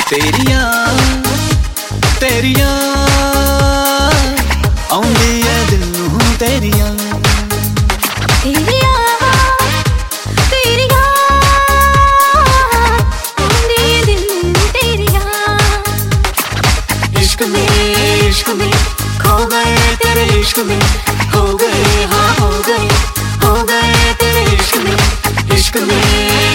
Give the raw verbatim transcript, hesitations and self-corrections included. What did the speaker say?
तेरिया तेरिया आउंदी है दिल नूं तेरिया तेरिया तेरिया आउंदी है दिल नूं तेरिया। इश्क में इश्क में खो गए तेरे इश्क में।